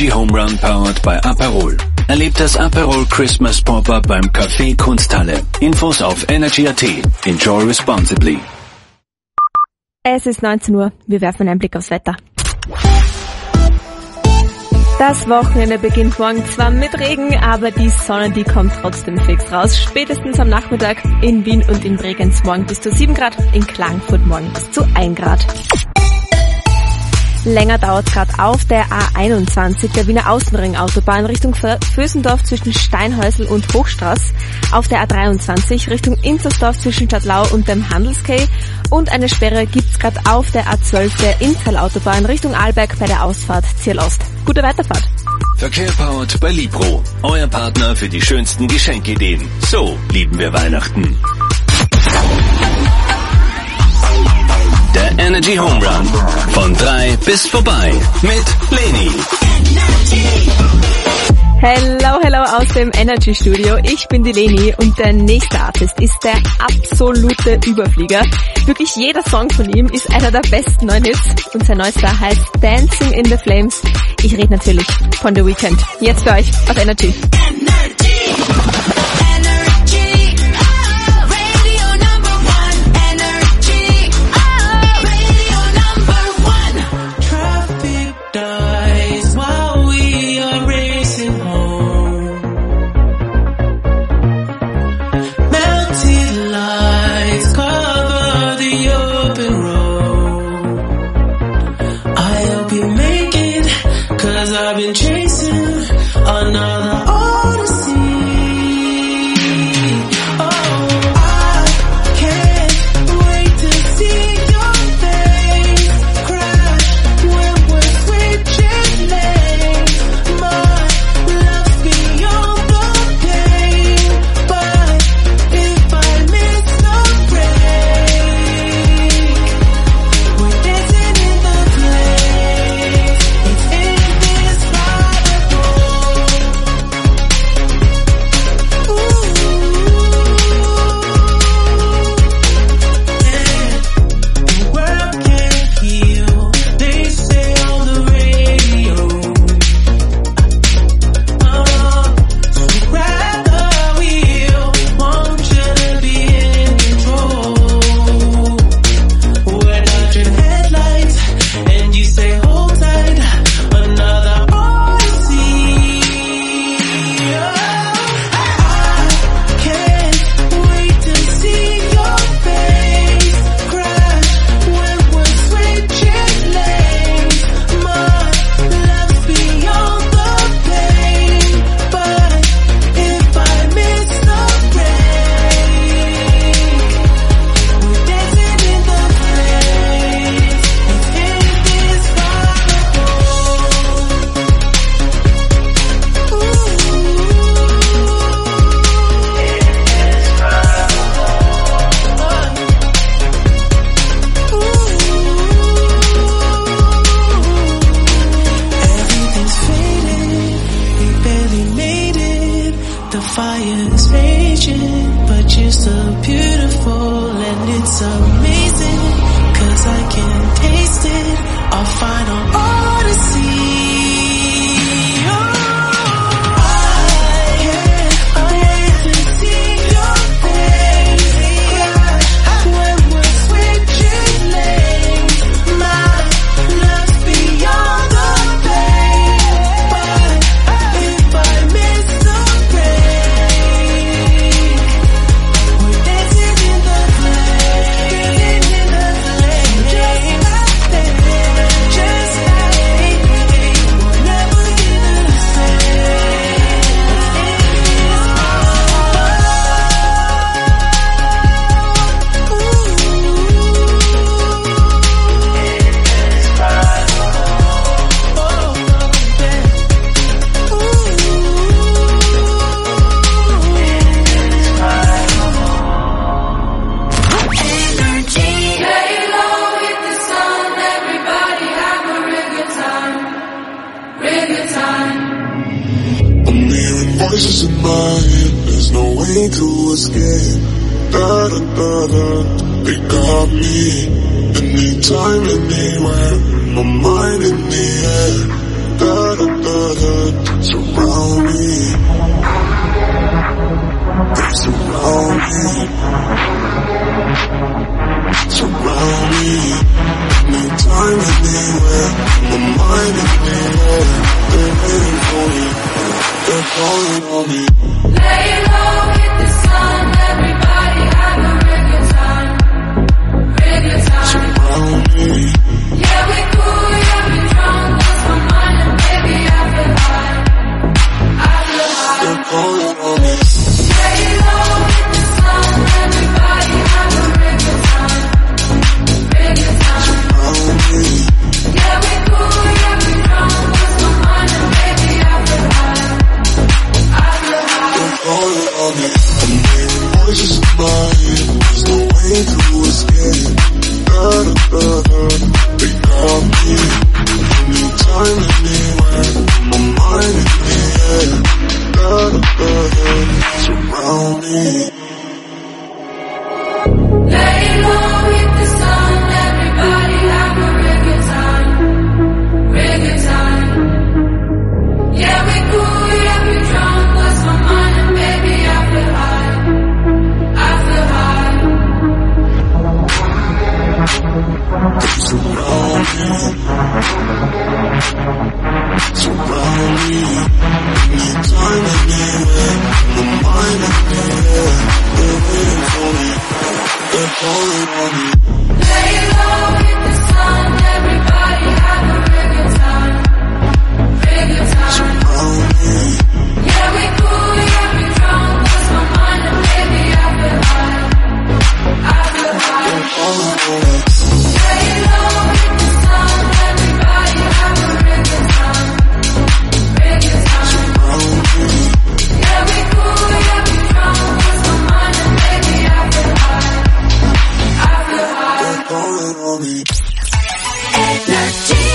Energy Home Run powered by Aperol. Erlebt das Aperol Christmas Pop-Up beim Café Kunsthalle. Infos auf energy.at. Enjoy responsibly. Es ist 19 Uhr. Wir werfen einen Blick aufs Wetter. Das Wochenende beginnt morgen zwar mit Regen, aber die Sonne, die kommt trotzdem fix raus. Spätestens am Nachmittag in Wien und in Bregenz morgen bis zu 7 Grad, in Klagenfurt morgen bis zu 1 Grad. Länger dauert es gerade auf der A21, der Wiener Außenring-Autobahn Richtung Vösendorf zwischen Steinhäusl und Hochstraß, auf der A23 Richtung Inzersdorf zwischen Stadtlau und dem Handelskay und eine Sperre gibt's gerade auf der A12 der Inntal-Autobahn Richtung Arlberg bei der Ausfahrt Zierlost. Gute Weiterfahrt. Verkehr powered bei Libro, euer Partner für die schönsten Geschenkideen. So lieben wir Weihnachten. Der Energy Home Run. Von 3 bis vorbei. Mit Leni. Hello aus dem Energy Studio. Ich bin die Leni und der nächste Artist ist der absolute Überflieger. Wirklich jeder Song von ihm ist einer der besten neuen Hits und sein neuester heißt Dancing in the Flames. Ich rede natürlich von The Weeknd. Jetzt für euch auf Energy. I've been chasing another odyssey. Oh, I can't wait to see your face crash when we're switching lanes. My love's beyond the pain, but if I miss the break, we're dancing in the place. It's indescribable. The world can't heal, they say on the radio. So grab the wheel, want you to be in control. We're dodging headlights, and you say hold tight, another odyssey. I can't wait to see your face crash when we're switching lanes. My love's beyond the pain, but if I miss the break, we're dancing in the place. It's Everything's faded, we barely made it. The fire's raging, but you're so beautiful and it's amazing. 'Cause I can taste it, our final odyssey. I can't wait to see your face crash when we're switching lanes. My love's beyond the pain, but if I miss the break, we're dancing in the place. Just like we're never gonna say. I'm hearing voices in my head, there's no way to escape. Da da da da, they got me. Anytime, anywhere, my mind in the air. Da da da calling on me. Lay low, hit the sun, everybody have a real good time. Real good time. Surround me. Yeah, we cool, yeah, we drunk, lost my mind and baby I feel high. I feel high. They're calling on me. Lay low, hit the sun, everybody have a real good time. Real good time. Surround me. Yeah, we cool, yeah, we drunk, lost my mind and baby I feel high. I feel high. They're calling on me. I'm hearing voices in my head. There's no way to escape. Da-da-da-da. They got me. Anytime, anywhere. My mind in the air. Da-da-da-da. Surround me. Lay low, hit the sun, everybody have a real good time. Real good time. Yeah, we cool, yeah, we drunk, lost my mind and baby I feel high. I feel high. Surround me. Surround me. Anytime, anywhere. My mind in the air. They're waiting for me. They're calling on me. Lay low, hit the sun, everybody have a real good time. Real good time. Surround me. Yeah, we cool, yeah, we drunk, lost my mind and baby I feel high. I feel high. They're calling on me. Lay low, hit the sun, everybody have a real good time. Real good time. Surround me. Yeah, we cool, yeah, we drunk, lost my mind and baby I feel high. I feel high. They're calling on me. Energy.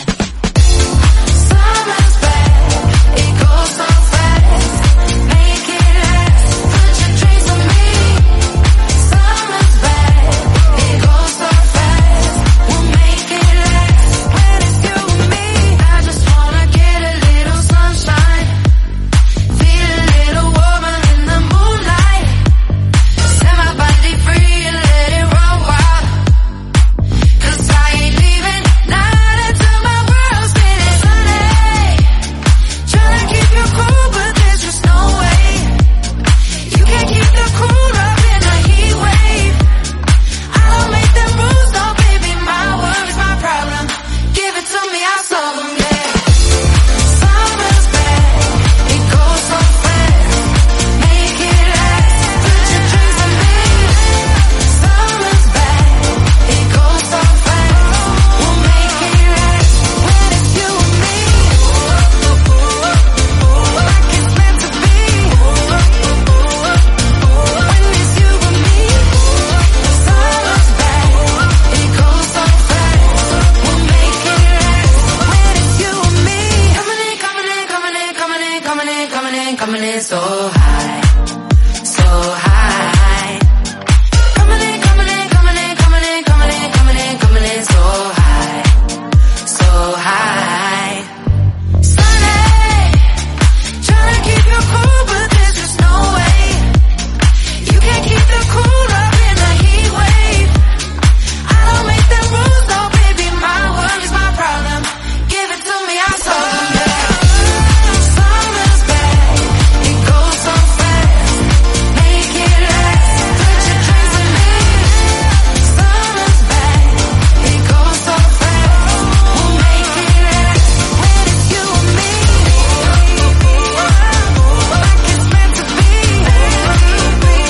Summer's back, it goes so fast. Make it last, put your dreams on me. Summer's back, it goes so fast. We'll make it last when it's you and me. I just wanna get a little sunshine, feel a little warmer in the moonlight. Set my body free and let it run wild. 'Cause I ain't leaving, not until my world's getting sunny. Tryna keep you cool, but there's just no way. You can't keep the cool up in a heat wave. I don't make them rules, no baby, my worries, my problem. Give it to me, I'll solve them, yeah. Summer's back, it goes so fast. Make it last, put your dreams on me. Summer's back, it goes so fast. We'll make it last when it's you and me. Like it's meant to be. When it's you and me. Summer's back, it goes so fast. We'll make it last when it's you and me. Coming in, coming in, coming in, coming in, coming in, coming in, coming in so high, so high. Coming in, coming in, coming in, coming in, coming in, coming in, coming in so high, so high. Sunny, tryna keep you cool, but there's just no way. You can't keep the cool up in a heat wave. I don't make them rules, no baby, my worries, my problem. Give it to me, I'll solve them, yeah. Summer's back, it goes so fast. Make it last, put your dreams on me. Summer's back, it goes so fast. We'll make it last when it's you and me. Like it's meant to be. When it's you and me.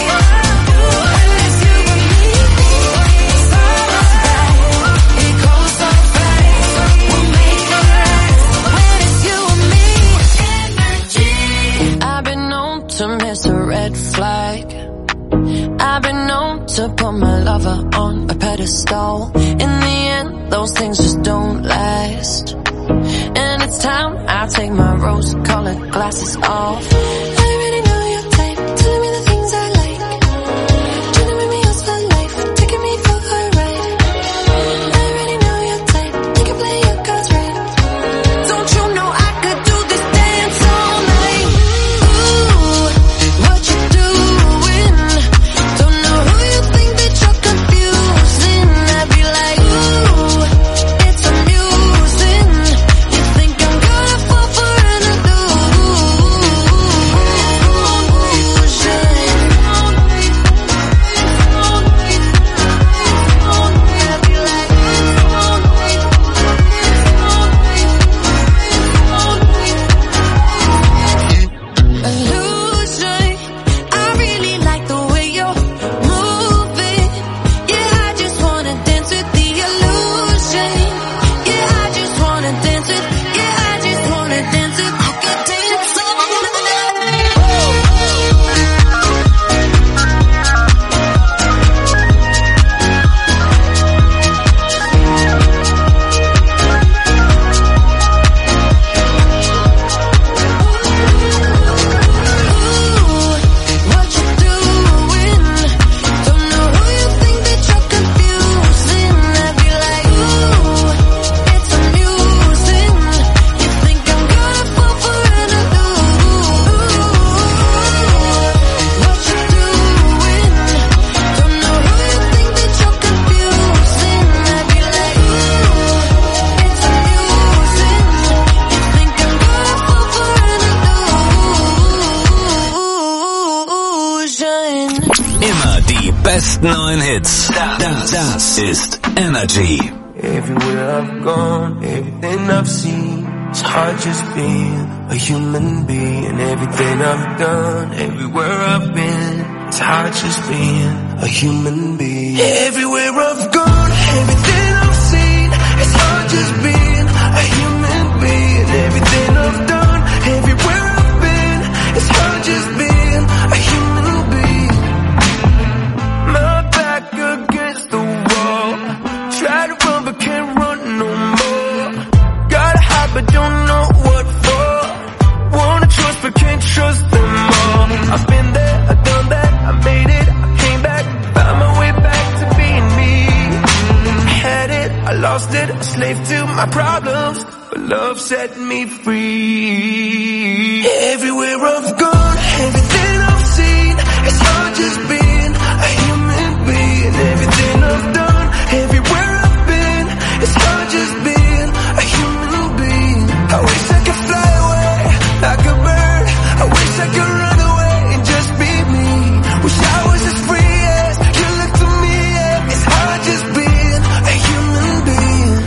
Summer's back, it goes so fast. We'll make it last when it's you and me. Energy. I've been known to miss a red flag. I've been known to put my lover on a pedestal. In the end, those things just don't last. And it's time I take my rose-colored glasses off. I already know your type, telling me the things I like. Trying to make me yours for life, taking me for a ride. I already know your type, you can play your cards right. Don't you know I could do this dance all night? Ooh, what you doing? Don't know who you think that you're confusing. I'd be like, ooh, it's amusing. You think I'm gonna fall for an illusion? besten neuen Hits. Das ist Energy. Everywhere I've gone, everything I've seen, it's hard just being a human being. Everything I've done, everywhere I've been, it's hard just being a human being. Everywhere I've gone, everything I've seen, it's hard just being a human being. Everything I've done, everywhere I've been, it's hard just being a human being. My back against the wall, try to run but can't run no more. Gotta hide but don't know what for. Wanna trust but can't trust them all. I've been there, I've done that, I made it, I came back, found my way back to being me. I had it, I lost it, a slave to my problems, but love set me free. Everywhere I've gone, everything I've seen, it's hard just being a human being. Everything I've done, everywhere I've been, it's hard just being a human being. I wish I could fly away like a bird. I wish I could run away and just be me. Wish I was as free as you look to me. Yeah. It's hard just being a human being.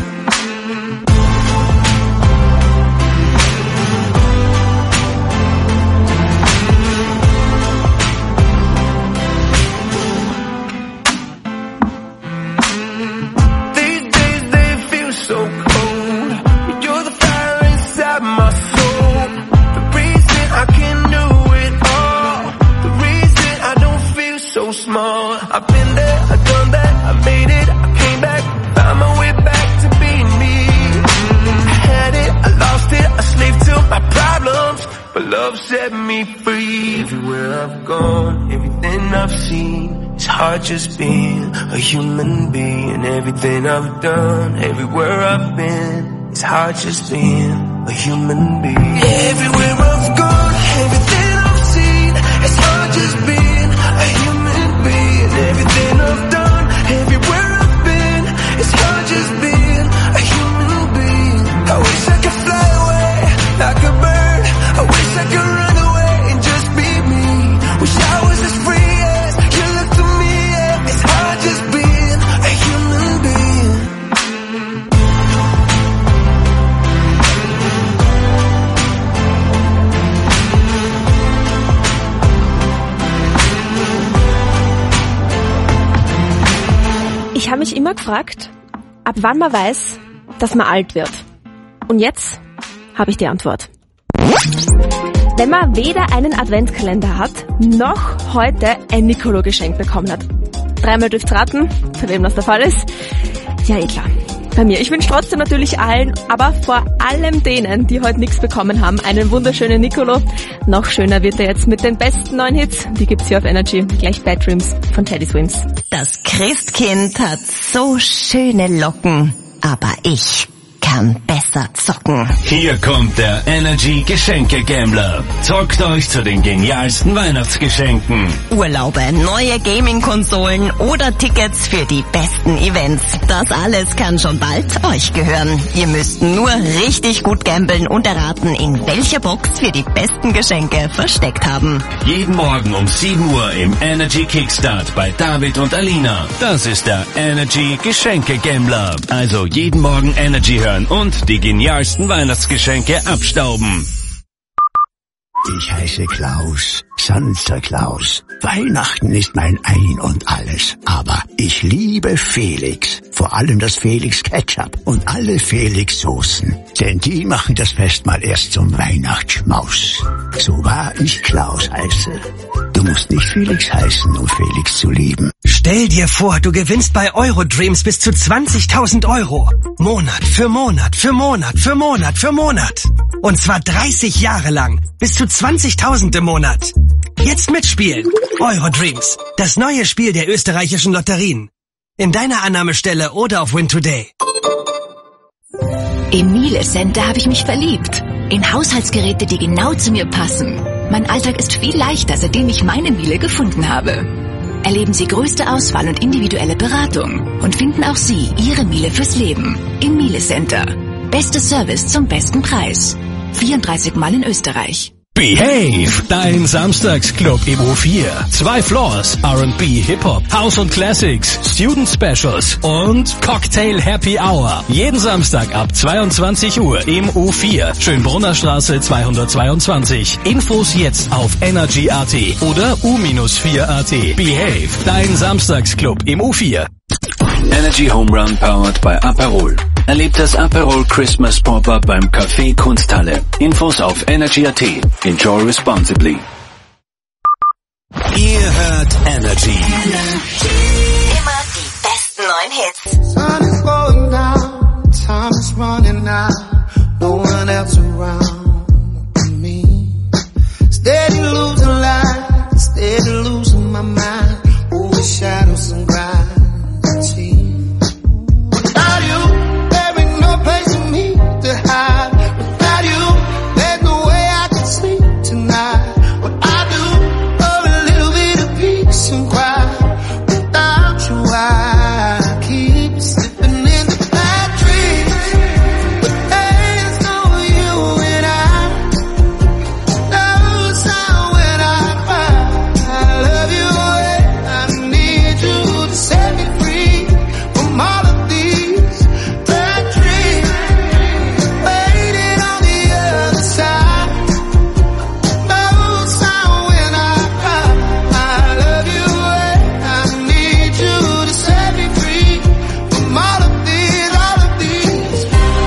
These days they feel so cold. You're the fire inside my soul. The reason I can do it all. The reason I don't feel so small. I've been there, I've done that, I made it, I came back, found my way back to being me. I had it, I lost it, a slave to my problems, but love set me free. Everywhere I've gone, everything I've seen, it's hard just being a human being. Everything I've done, everywhere I've been, it's hard just being a human being. Everywhere I've gone, everything I've seen, it's hard just being a human being. Everything I've done, everywhere I've been, it's hard just being a human being. I wish I could fly away like a bird. I wish I could run away and just be me. Wish I was as free as you look to me. Yeah. It's hard just being a human being. Ich habe mich immer gefragt, ab wann man weiß, dass man alt wird. Und jetzt habe ich die Antwort. Wenn man weder einen Adventskalender hat, noch heute ein Nicolo-Geschenk bekommen hat. Dreimal dürft's raten, für wem das der Fall ist. Ja, eh klar. Bei mir. Ich wünsche trotzdem natürlich allen, aber vor allem denen, die heute nichts bekommen haben, einen wunderschönen Nicolo. Noch schöner wird er jetzt mit den besten neuen Hits. Die gibt's hier auf Energy. Gleich Bad Dreams von Teddy Swims. Das Christkind hat so schöne Locken, aber ich kann besser zocken. Hier kommt der Energy Geschenke-Gambler. Zockt euch zu den genialsten Weihnachtsgeschenken. Urlaube, neue Gaming-Konsolen oder Tickets für die besten Events. Das alles kann schon bald euch gehören. Ihr müsst nur richtig gut gambeln und erraten, in welcher Box wir die besten Geschenke versteckt haben. Jeden Morgen um 7 Uhr im Energy Kickstart bei David und Alina. Das ist der Energy Geschenke-Gambler. Also jeden Morgen Energy hören und die genialsten Weihnachtsgeschenke abstauben. Ich heiße Klaus, Santa Claus. Weihnachten ist mein Ein und Alles. Aber ich liebe Felix. Vor allem das Felix Ketchup und alle Felix Soßen. Denn die machen das Fest mal erst zum Weihnachtsschmaus. So wahr ich Klaus heiße. Du musst nicht Felix heißen, um Felix zu lieben. Stell dir vor, du gewinnst bei Eurodreams bis zu 20.000 Euro. Monat für Monat für Monat für Monat für Monat. Und zwar 30 Jahre lang. Bis zu 20.000 im Monat. Jetzt mitspielen. Eurodreams. Das neue Spiel der österreichischen Lotterien. In deiner Annahmestelle oder auf Win Today. Im Miele Center habe ich mich verliebt. In Haushaltsgeräte, die genau zu mir passen. Mein Alltag ist viel leichter, seitdem ich meine Miele gefunden habe. Erleben Sie größte Auswahl und individuelle Beratung und finden auch Sie Ihre Miele fürs Leben im Miele Center. Beste Service zum besten Preis. 34 Mal in Österreich. Behave, dein Samstagsclub im U4. 2 Floors, R&B, Hip-Hop, House und Classics, Student Specials und Cocktail Happy Hour. Jeden Samstag ab 22 Uhr im U4, Schönbrunner Straße 222. Infos jetzt auf Energy.at oder U-4.at. Behave, dein Samstagsclub im U4. Energy Home Run powered by Aperol. Erlebt das Aperol Christmas Pop-Up beim Café Kunsthalle. Infos auf Energy.at. Enjoy responsibly. Ihr hört Energy. Immer die besten neuen Hits. Sun is going down, time is running out, no one else around me. Steady losing light, steady losing my mind, over shadows and gravity. Without you, there ain't no place for me to hide. Without you, there's no way I can sleep tonight. What I do for a little bit of peace and quiet. Without you, I keep slipping into bad dreams. But there's no you and I. No sound when I cry. I love you and I need you to set me free from all of these bad dreams. Waiting on the other side. No sound when I cry. I love you and I need you to set me free from all of these bad dreams.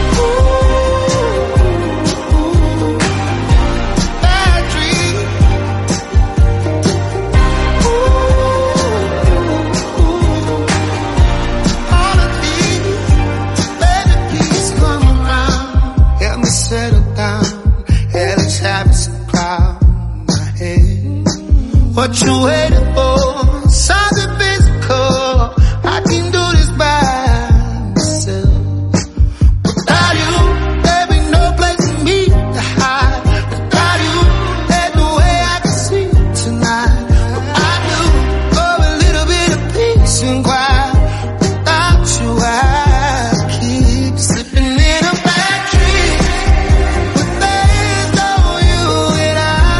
All of these, baby, please come around. Help me settle down. Hellish habits crowd my head. What you waiting for? Something physical. I can do this by myself. Without you, there ain't no place for me to hide. Without you, there's no way I can sleep tonight. What I do for a little bit of peace and quiet. Without you, I keep slipping in a bad dream. But there's no you and I.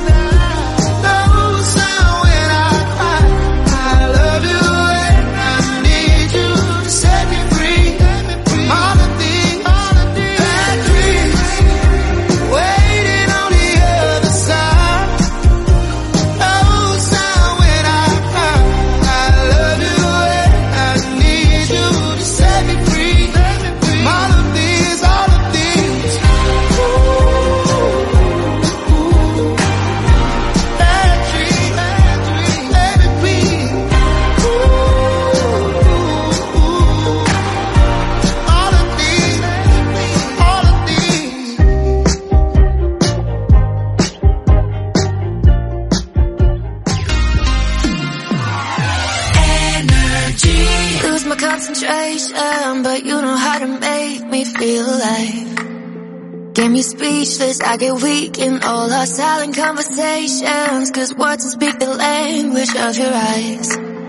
No sound when I cry. I love you and I need you to set me free from all of these bad dreams. Waiting on the other side. No sound when I cry. I love you and I need you to set me free from all of these bad dreams. Baby, please. All of these. Lose my concentration, but you know how to make me feel alive. Get me speechless, I get weak in all our silent conversations, 'cause words don't speak the language of your eyes.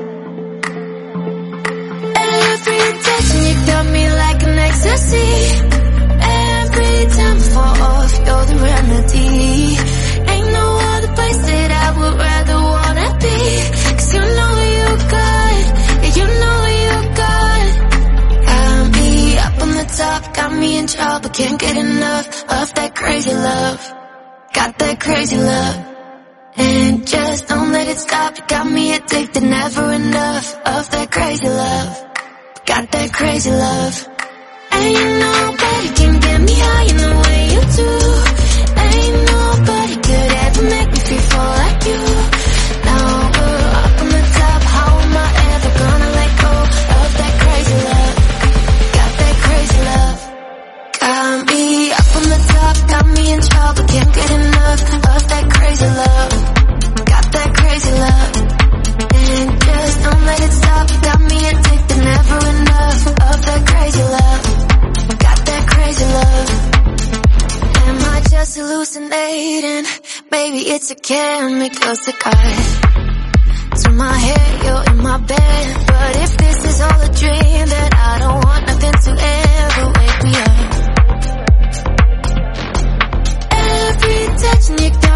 Every touch and you got me like an ecstasy. Every time I fall off, you're the remedy. Ain't no other place that I would rather wanna be, 'cause you know you good, yeah, you know you good. Got me up on the top, got me in trouble, can't get enough of that crazy love. Got that crazy love, and just don't let it stop. You got me addicted, never enough of that crazy love. Got that crazy love, ain't nobody can get me high in the way you do. Ain't nobody could ever make me feel like you. Now we're up on the top, how am I ever gonna let go of that crazy love? Got that crazy love, got me up on the top, got me in trouble, can't get enough of that crazy love. Got that crazy love, and just don't let it stop. You got me addicted, never enough of that crazy love. Got that crazy love. Am I just hallucinating? Maybe it's a chemical cigarette. To my head, you're in my bed. But if this is all a dream, then I don't want nothing to ever wake me up. Every touch and you got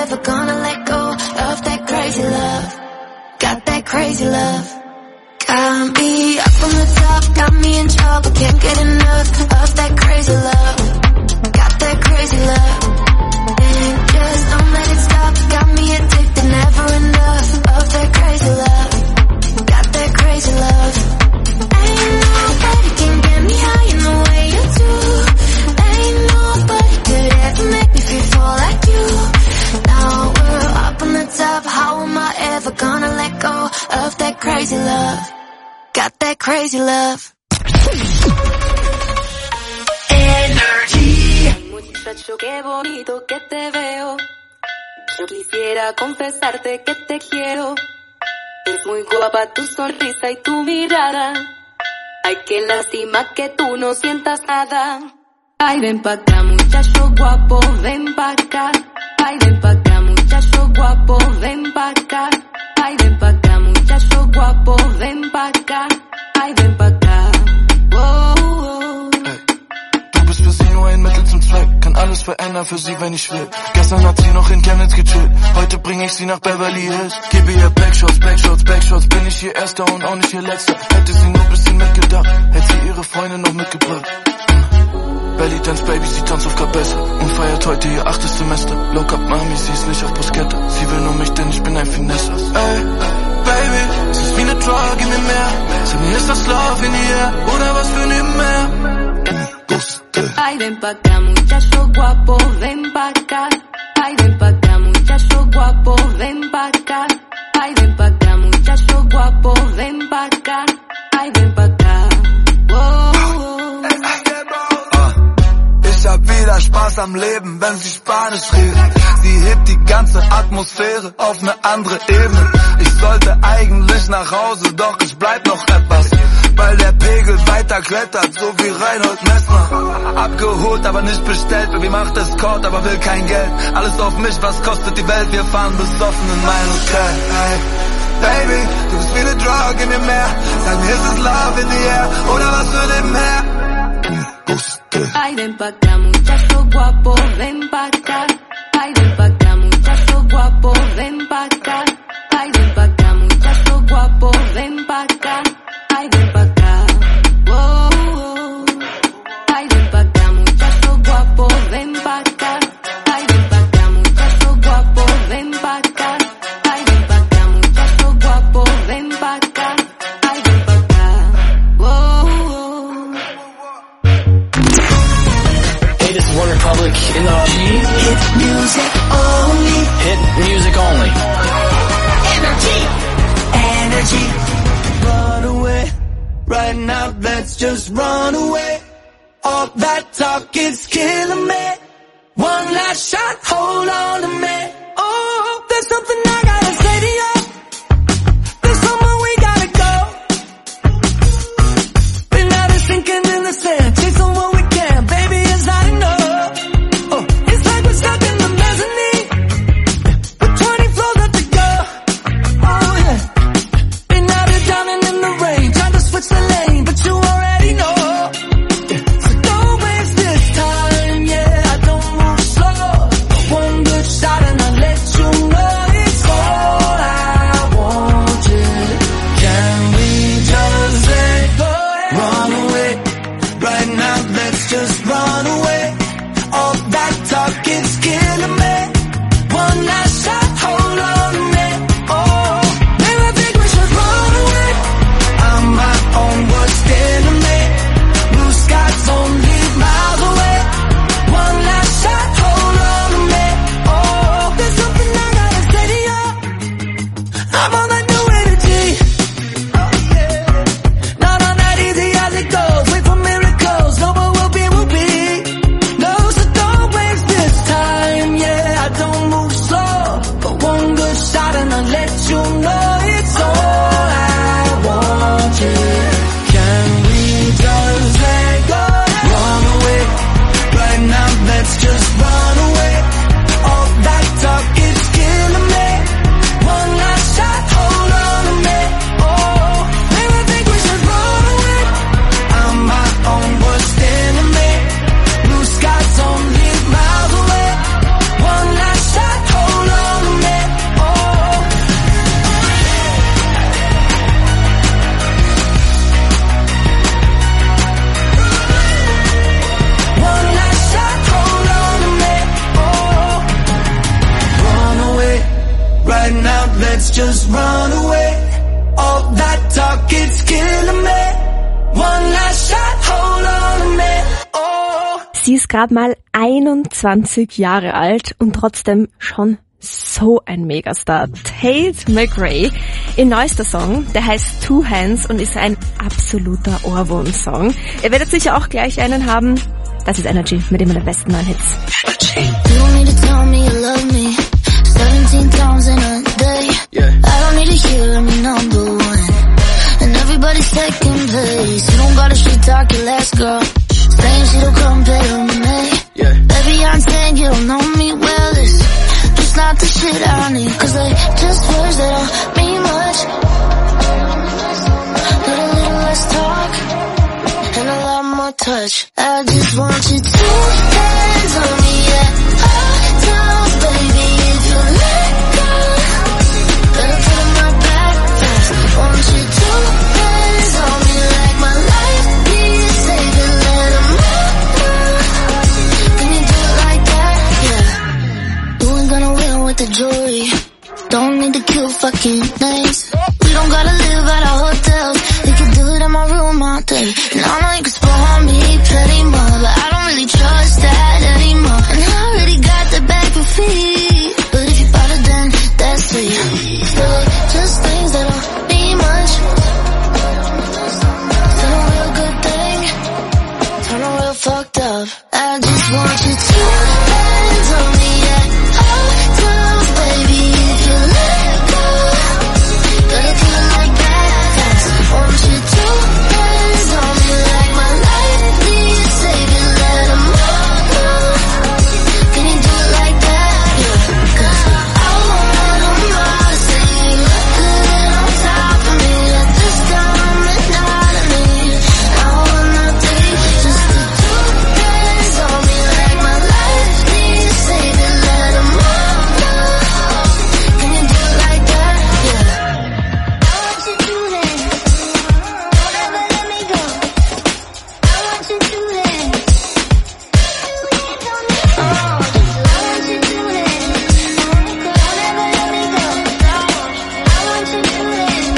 ever gonna let go of that crazy love? Got that crazy love. Got me up on the top, got me in trouble, can't get enough of that crazy love. Got that crazy love. And just don't let it stop, got me addicted, never enough of that crazy love. Got that crazy love. Ain't nobody can get me high in the way you do. Ain't nobody could ever make me feel fall like you. Now we're up on the top, how am I ever gonna let go of that crazy love? Got that crazy love. Energy. Muchacho, qué bonito que te veo. Yo quisiera confesarte que te quiero. Es muy guapa tu sonrisa y tu mirada. Ay, qué lástima que tú no sientas nada. Ay, ven pa' acá, muchacho guapo, ven pa' acá. Ay, ven pa' acá, muchacho guapo, ven pa' acá. Ay, ven pa' acá, muchacho guapo, ven pa' acá. Ay, ven pa' acá. Oh, oh. Hey. Du bist für sie nur ein Mittel zum Zweck. Kann alles verändern für sie, wenn ich will. Gestern hat sie noch in Chemnitz gechillt. Heute bring ich sie nach Beverly Hills. Gebe ihr Backshots, Backshots, Backshots. Bin ich ihr Erster und auch nicht ihr Letzter. Hätte sie nur bisschen mitgedacht, hätte sie ihre Freundin noch mitgebracht. Belly Dance Baby, sie tanzt auf Kabesse und feiert heute ihr 8. Semester. Lock up Mami, sie ist nicht auf Bruschetta. Sie will nur mich, denn ich bin ein Finesse. Ey, Baby, es ist wie ne Drug in mir mehr. Sag mir, ist das Love in the air oder was für nebenher? Ay, ven pa' acá, muchacho guapo, ven pa' acá. Ay, ven pa' acá, muchacho guapo, ven pa' acá. Ay, ven pa' acá, muchacho guapo, ven pa' acá. Ay, ven pa' acá. Oh, oh. Ich hab wieder Spaß am Leben, wenn sie Spanisch reden. Sie hebt die ganze Atmosphäre auf ne andere Ebene. Ich sollte eigentlich nach Hause, doch ich bleib noch etwas, weil der Pegel weiter klettert, so wie Reinhold Messner. Abgeholt, aber nicht bestellt, Baby macht Escort, aber will kein Geld. Alles auf mich, was kostet die Welt, wir fahren besoffen in mein Hotel. Hey, Baby, du bist wie ne Drug in mir mehr. Sag mir, ist es Love in the air oder was für nebenher? Ay, ven pa' acá, muchacho guapo, ven pa' acá. Ay, ven pa' acá, muchacho guapo, ven pa' acá. Ay, ven pa' acá, muchacho guapo, ven pa' acá. Ay, ven pa' acá. Oh, oh. Ay, ven pa' acá, muchacho guapo, ven pa' acá. Ay, ven pa' acá, muchacho guapo, ven pa' acá. Ay, ven pa' acá, muchacho guapo, ven pa' acá. Ay, ven pa' acá. Oh, oh. Hey, this is One Republic in the Hit music only. Hit music only. Energy. Energy. Run away, right now let's just run away. All that talk is killing me. One last shot, hold on to me. Oh, there's something I gotta say to you. There's somewhere we gotta go. Been out of sinking in the sand, chasing what we can, baby, it's not enough. Oh, it's like we're stuck in the mezzanine with 20 floors left to go. Oh yeah, been out of down and in the rain, trying to switch the lane, but you already know. So don't waste this time, yeah, I don't move slow. One good shot and I right now, let's just run away. All that talk, it's killing me. One last shot, hold on a minute. Oh. Sie ist gerade mal 21 Jahre alt und trotzdem schon so ein Megastar. Tate McRae. Ihr neuester Song, der heißt Two Hands und ist ein absoluter Ohrwurm-Song. Ihr werdet sicher auch gleich einen haben. Das ist Energy mit immer der besten neuen Hits. You don't need to tell me you love me 17,000 a day. I don't need to hear me number one and everybody's taking place. You don't gotta shit talk your last girl saying she don't compare to me. Baby, I'm saying you don't know me well. It's just not the shit I need, cause they just words that don't mean much. Need a little less talk and a lot more touch. I just want you to hands on me, yeah. All times, baby, if you let go, better put on my back fast. Want you to hands on me like my life needs saving. Let them know. Can you do it like that? Yeah. You ain't gonna win with the jewelry. Don't need to kill fucking names. We don't gotta live at our hotels. You can do it in my room all day. And I know you can spoil me plenty more, but I don't really trust that anymore. And I already got the back and feet, but if you bought it then that's sweet. Still just things that don't mean much. Still a real good thing, turn a real fucked up. I just want you to hands on me, yeah. All times, baby, if you let go, gotta do it like that. Want you to hands on me like my life needs saving. Let them know. Can you do it like that? Yeah. Cause I want them all to say you look good on top of me. At this time and not of me. I want nothing, just the two hands on me like my life needs saving. Let them know. Can you do it like that? Yeah. I want you to dance. Don't ever let me go. I want you to dance. Oh, I want you to dance. Don't ever let me go. I want you to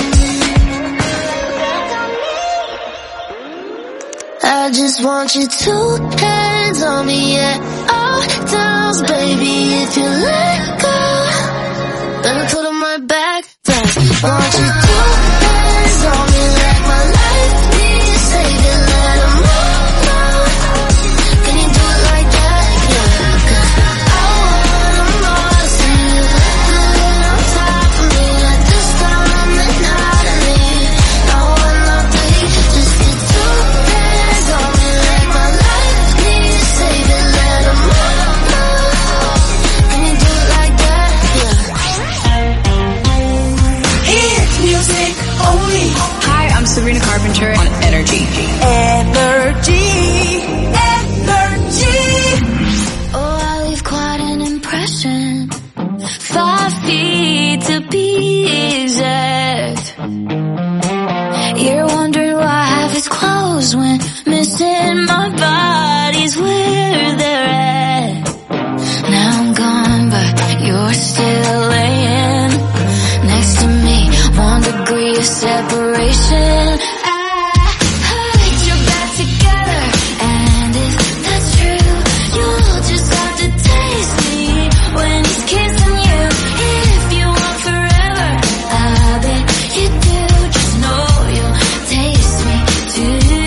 dance. I just want you to hands on me, yeah. All times, baby, if you let go, better put on my back fast. Want you to hands on me like my life needs saving. Let them know. Can you do it like that? Yeah. Cause I want them all to see you look good on top of me. At this time and not of me. I want nothing, just the two hands on me like my life needs saving. Let them know. Can you do it like that? Yeah. Hit music only. Hi, I'm Sabrina Carpenter on Energy. Energy. Oh, I leave quite an impression. 5 feet to be exact. You're wondering why half is closed when missing my body's where they're at. Now I'm gone, but you're still laying next to me. 1 degree of separation. I put your back together, and if that's true, you'll just have to taste me when he's kissing you. If you want forever, I bet you do. Just know you'll taste me too.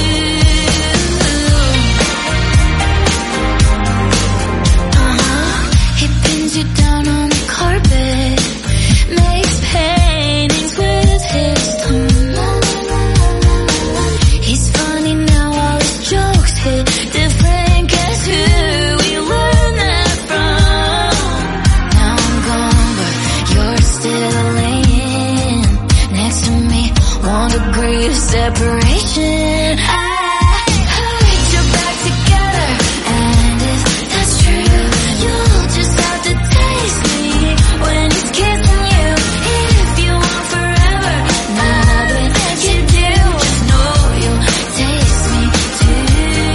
He pins you down on the carpet, makes paintings with his tongue. He's funny now, all his jokes hit different. Guess who we learned that from? Now I'm gone, but you're still laying next to me. 1 degree of separation. I put your back together, and if that's true, you'll just have to taste me when he's kissing you. If you want forever, I bet you do. Just know you'll taste me too.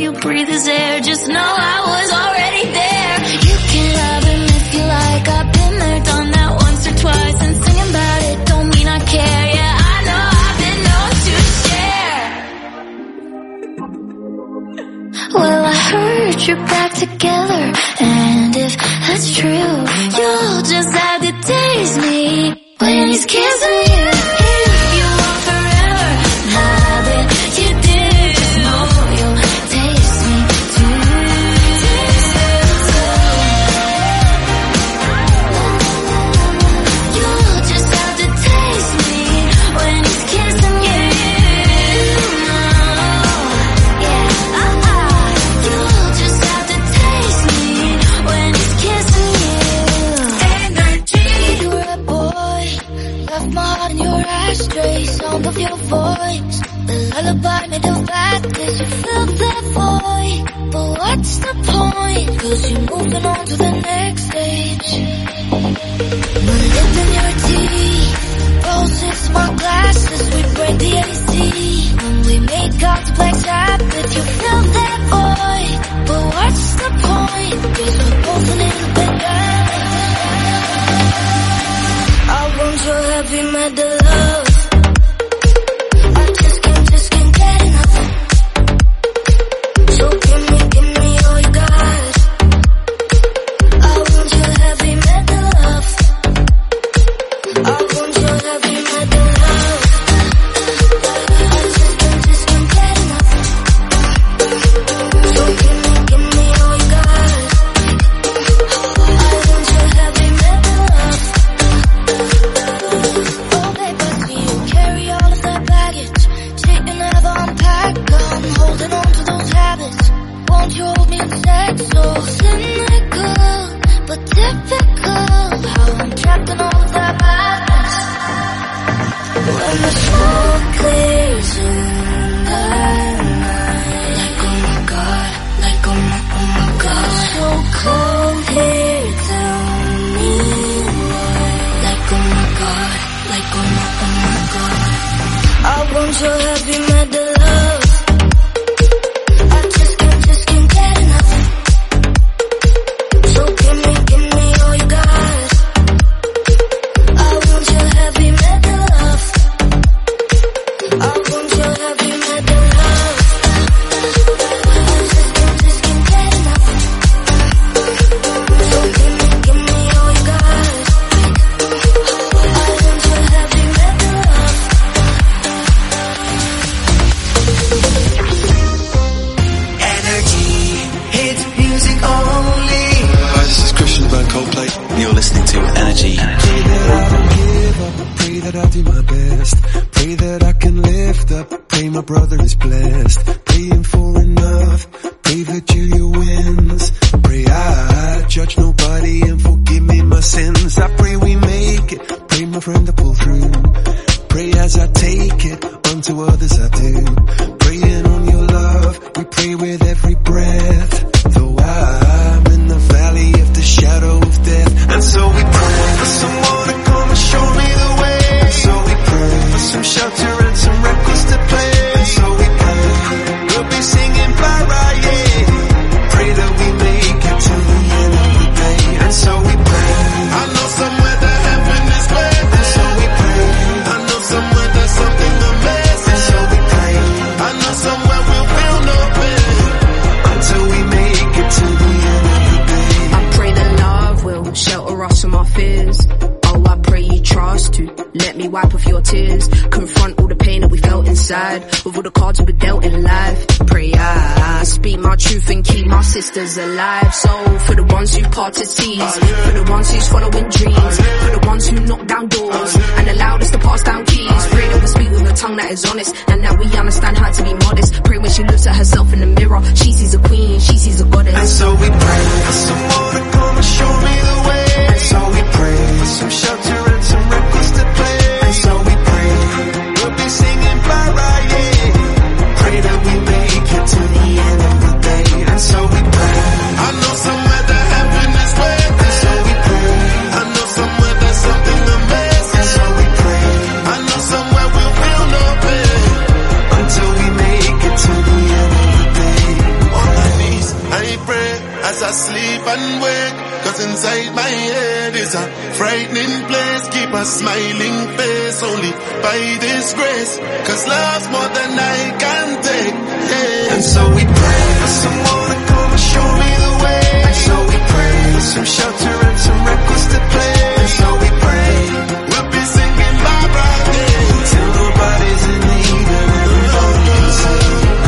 you breathe his air. Just know I was already there. You can love him if you like. I've been there, done that once or twice. And singing about it don't mean I care. Yeah, I know I've been known to share. Well, I heard you're back together, and if that's true, you'll just have to taste me when he's kissing you. If you want forever, now that you do, know you'll taste me too. You'll just have to taste me when he's kissing you. You'll just have to taste me when he's kissing you. Energy. You were a boy, left my heart in your ashtray. Sound of your voice, the lullaby made of blackness. You filled that void, but what's the point? 'Cause you're moving on to the next stage. My lip in your teeth, roses, my glasses. We break the AC when we make out the black Sabbath. You filled that void, but what's the point? 'Cause we're both a little bit jealous. I want your heavy metal love. I just can't get enough. So give me all you got. I want your heavy metal love. I want your heavy metal love. I just can't get enough. So give me all you got. I want your heavy metal love. Oh babe, I see you carry all of that baggage. Shit you never unpack. I'm holding on to those habits. Won't you hold me in sex? So cynical, but typical. How I'm trapped in all of that madness. When the smoke clears in the night, like oh my god, like oh my god. So cold here, tell me why. Like oh my god, like oh my god. I want your heavy metal love. I just can't get enough. So give me all you got. I want your heavy metal love. I want your heavy metal love. I just can't get enough. So give me all you got. I want your heavy metal love. Energy, hit music only. Hi, this is Christian by Coldplay. You're listening to Energy. Pray that I don't give up, pray that I do my best. Pray that I can lift up, pray my brother is blessed. Praying for enough, pray that Julia wins. Pray I judge nobody and forgive me my sins. I pray we make it, pray my friend to pull through. Pray as I take it, unto others I do. Praying on your love, we pray with every breath. Though I'm in the valley of the shadow of death. And so we pray for someone to come and show me the way. And so we pray for some shelter and some records to play. And so we pray we'll be singing Paraye. Pray that we make it to the end of the day. And so we pray. I know somewhere that heaven is where. And so we pray. I know somewhere there's something amazing. And so we pray. I know somewhere we'll feel no pain until we make it to the end of the day. I pray that love will shelter us from our fears. Oh, I pray you trust to let me wipe off your tears. Confront all the pain that we felt inside with all the cards we were dealt in life. Pray I speak my truth and keep my sisters alive. So for the ones who parted seas, for the ones who's following dreams, for the ones who knock down doors and allowed us to pass down keys. Pray that we speak with a tongue that is honest and that we understand how to be modest. Pray when she looks at herself in the mirror, she sees a queen, she sees a goddess. And so we pray for someone to come and show me the way. And so we pray for some shelter and some records to play. And so we pray we'll be singing Paraye. Pray that we make it to the end of the day. And so we pray. I know somewhere that heaven is where. And so we pray. I know somewhere there's something amazing. And so we pray. I know somewhere we'll feel no pain frightening place. Keep a smiling face, only by this grace. 'Cause love's more than I can take. Yeah. And so we pray for someone to come and show me the way. And so we pray for some shelter and some records to play. And so we pray we'll be singing bye bye day till nobody's in need of nobody say.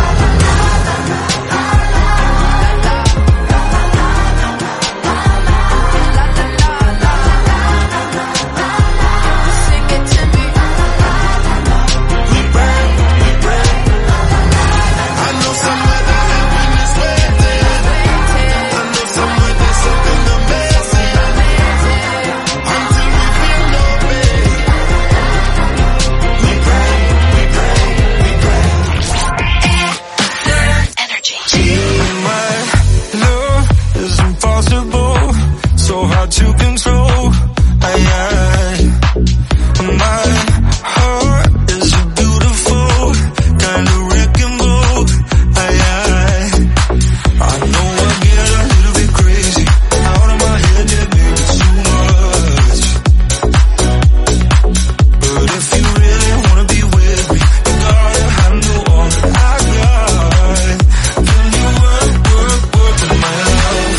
To control, my heart is a beautiful kind of wrecking ball. I know I get a little bit crazy out of my head, yeah, maybe too much. But if you really wanna be with me, you gotta handle all that I got. Can you work with my love?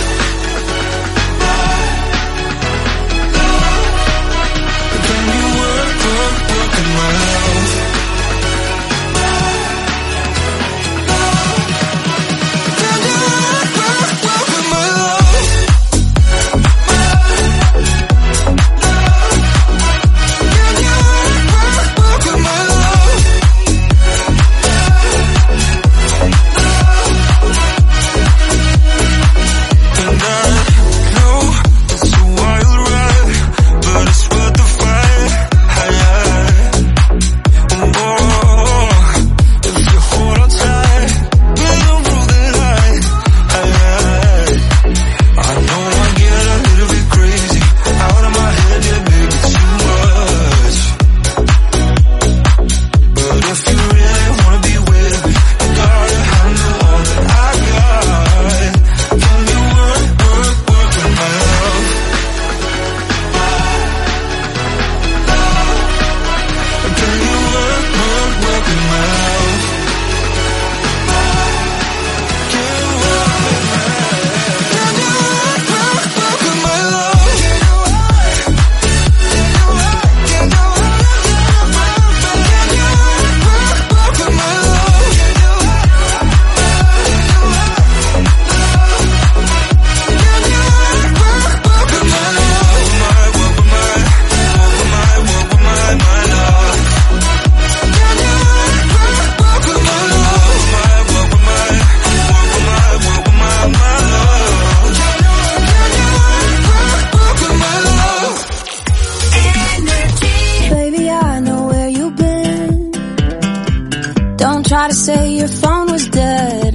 Try to say your phone was dead.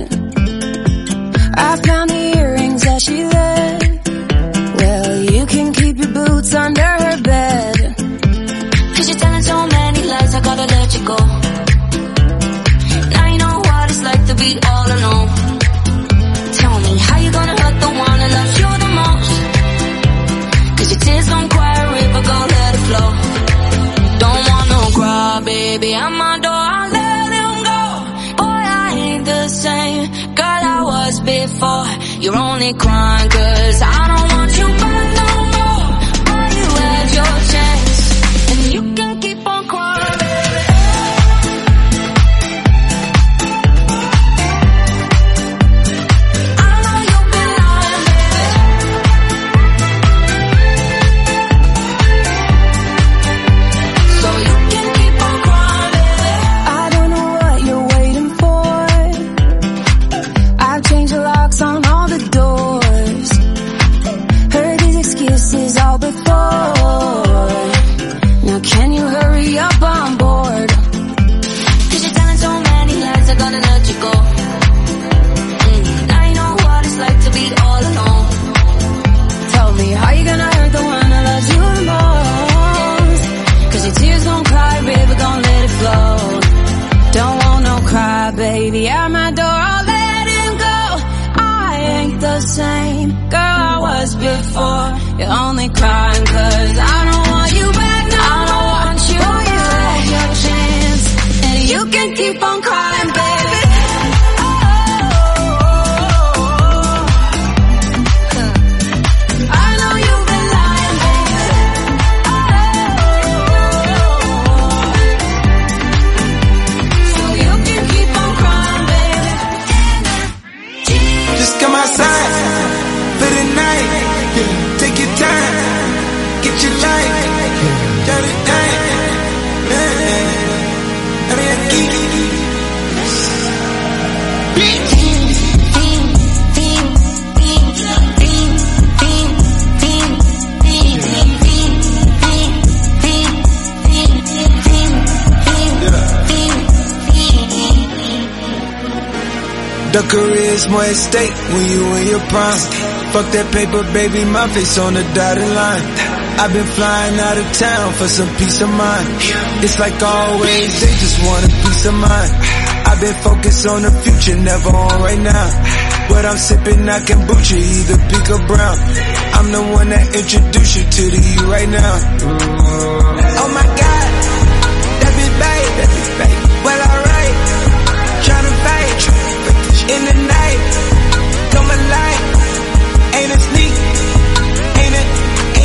I found the earrings that she left. Well, you can keep your boots under her bed. 'Cause you're telling so many lies, I gotta let you go. Now you know what it's like to be all alone. Tell me, how you gonna hurt the one that loves you the most? 'Cause your tears don't cry a river, go let it flow. Don't want no cry, baby, I'm my door. Girl, I was before. You're only crying 'cause I don't want you back no more. Boy, you had your chance, and you can keep on crying, baby. I know you've been lying, baby. So you can keep on crying, baby. I don't know what you're waiting for. Change the locks on all the doors. Heard these excuses all before. Now can you hurry up on board? 'Cause you're telling so many lies, I gotta let you go. Now you know what it's like to be all alone. Tell me, how you gonna hurt the one that loves you the most? 'Cause your tears don't cry, baby, gon' let it flow. Don't want no cry, baby, at my door, I'll let it go. I ain't the same girl I was before. You're only crying 'cause I don't want you back. No, I don't want you back. Your chance, and you can keep on crying, baby. Just come outside for the night. Take your time, get your life. Got it down. I mean, I keep The career's more at stake when you in your prime. Fuck that paper, baby, my face on the dotted line. I've been flying out of town for some peace of mind. It's like always, they just want a peace of mind. I've been focused on the future, never on right now. But I'm sipping that kombucha, either pink or brown. I'm the one that introduced you to the you right now. Oh my God, that be babe. Well, alright, tryna fight. In the night, come alive. Ain't it sneak? Ain't it?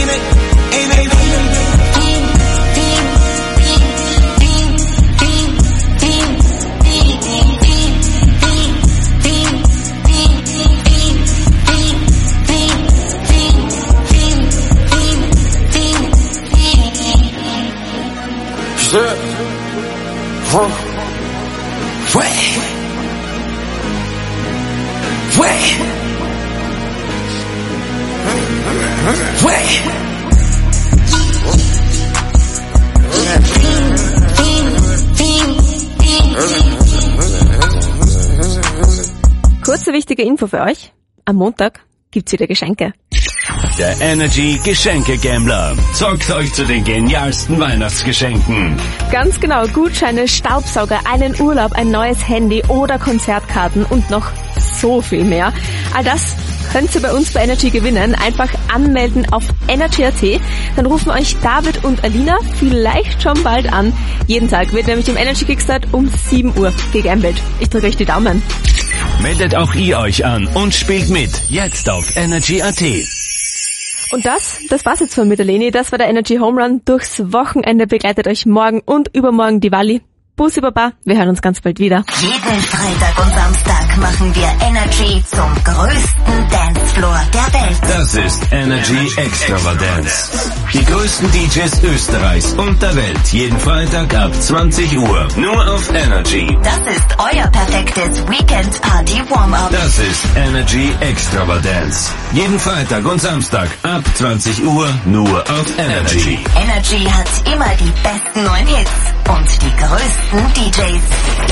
Kurze wichtige Info für euch. Am Montag gibt's wieder Geschenke. Der Energy Geschenke-Gambler zockt euch zu den genialsten Weihnachtsgeschenken. Ganz genau, Gutscheine, Staubsauger, einen Urlaub, ein neues Handy oder Konzertkarten und noch so viel mehr. All das könnt ihr bei uns bei Energy gewinnen. Einfach anmelden auf energy.at. Dann rufen euch David und Alina vielleicht schon bald an. Jeden Tag wird nämlich im Energy Kickstart um 7 Uhr gegambelt. Ich drücke euch die Daumen. Meldet auch ihr euch an und spielt mit. Jetzt auf energy.at. Und das war's jetzt von mir, der Leni. Das war der Energy Home Run durchs Wochenende. Begleitet euch morgen und übermorgen die Walli. Bussi Baba, wir hören uns ganz bald wieder. Jeden Freitag und Samstag machen wir Energy zum größten Dancefloor der Welt. Das ist Energy Extravaganza. Die größten DJs Österreichs und der Welt. Jeden Freitag ab 20 Uhr. Nur auf Energy. Das ist euer perfektes Weekend-Party-Warm-Up. Das ist Energy Extravaganza. Jeden Freitag und Samstag ab 20 Uhr. Nur auf Energy. Energy hat immer die besten neuen Hits und die größten DJs.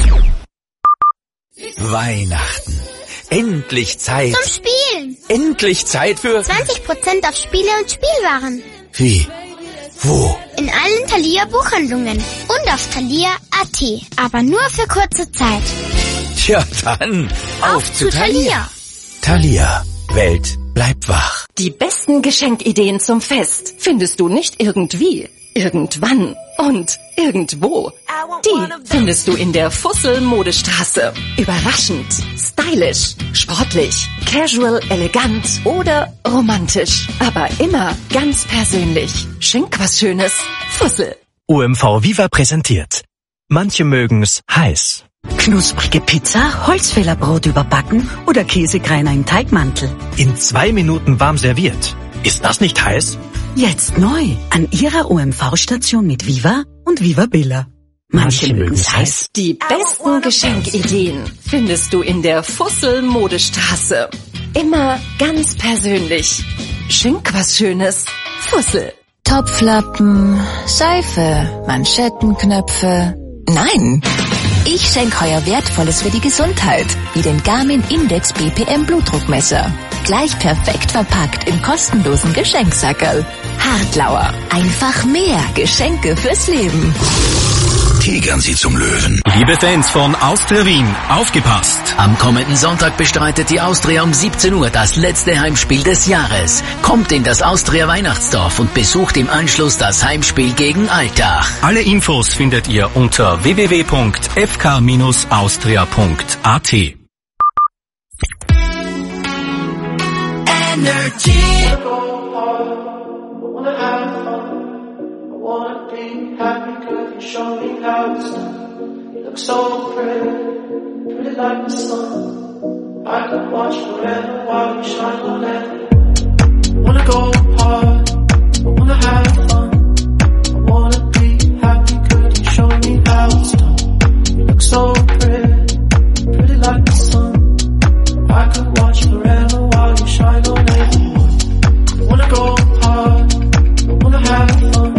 Weihnachten. Endlich Zeit. Zum Spielen. Endlich Zeit für 20% auf Spiele und Spielwaren. Wie? Wo? In allen Thalia Buchhandlungen und auf thalia.at. Aber nur für kurze Zeit. Tja, dann auf zu Thalia. Thalia. Welt bleibt wach. Die besten Geschenkideen zum Fest findest du nicht irgendwie, irgendwann und irgendwo. Die findest du in der Fussel-Modestraße. Überraschend, stylisch, sportlich, casual, elegant oder romantisch. Aber immer ganz persönlich. Schenk was Schönes. Fussel. OMV Viva präsentiert. Manche mögen's heiß. Knusprige Pizza, Holzfällerbrot überbacken oder Käsekreiner im Teigmantel. In 2 Minuten warm serviert. Ist das nicht heiß? Jetzt neu an Ihrer OMV-Station mit Viva und Viva Bella. Manche mögen's heiß. Die besten Geschenkideen findest du in der Fussel-Modestraße. Immer ganz persönlich. Schenk was Schönes. Fussel. Topflappen, Seife, Manschettenknöpfe. Nein! Ich schenke heuer Wertvolles für die Gesundheit, wie den Garmin Index BPM Blutdruckmesser. Gleich perfekt verpackt im kostenlosen Geschenksackerl. Hartlauer. Einfach mehr Geschenke fürs Leben. tigern sie zum Löwen. Liebe Fans von Austria Wien, aufgepasst! Am kommenden Sonntag bestreitet die Austria um 17 Uhr das letzte Heimspiel des Jahres. Kommt in das Austria Weihnachtsdorf und besucht im Anschluss das Heimspiel gegen Altach. Alle Infos findet ihr unter www.fk-austria.at. Energy. Happy, could you show me how it's done? You look so pretty, pretty like the sun. I could watch forever while you shine on everyone. Wanna go hard, I wanna have fun. I wanna be happy, could you show me how it's done? You look so pretty, pretty like the sun. I could watch forever while you shine on everyone. Wanna go hard, I wanna have fun.